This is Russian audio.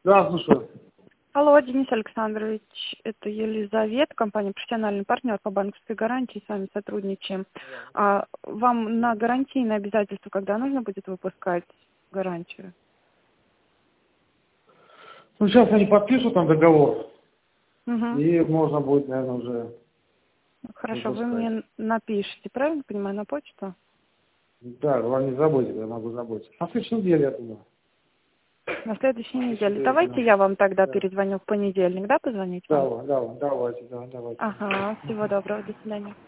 Да, слушаю. Алло, Денис Александрович, это Елизавета, компания «Профессиональный партнер» по банковской гарантии, с вами сотрудничаем. Вам на гарантийные обязательства когда нужно будет выпускать гарантию? Ну, сейчас они подпишут там договор, Угу. и можно будет, наверное, уже Хорошо, вы выпускать. мне напишите, правильно понимаю, на почту? Да, вам не забудьте, я могу забыть. На следующей неделе, я думаю. На следующей неделе. Давайте Да. я вам тогда Да. перезвоню в понедельник, да, позвонить вам? Давайте. Ага, всего доброго, до свидания.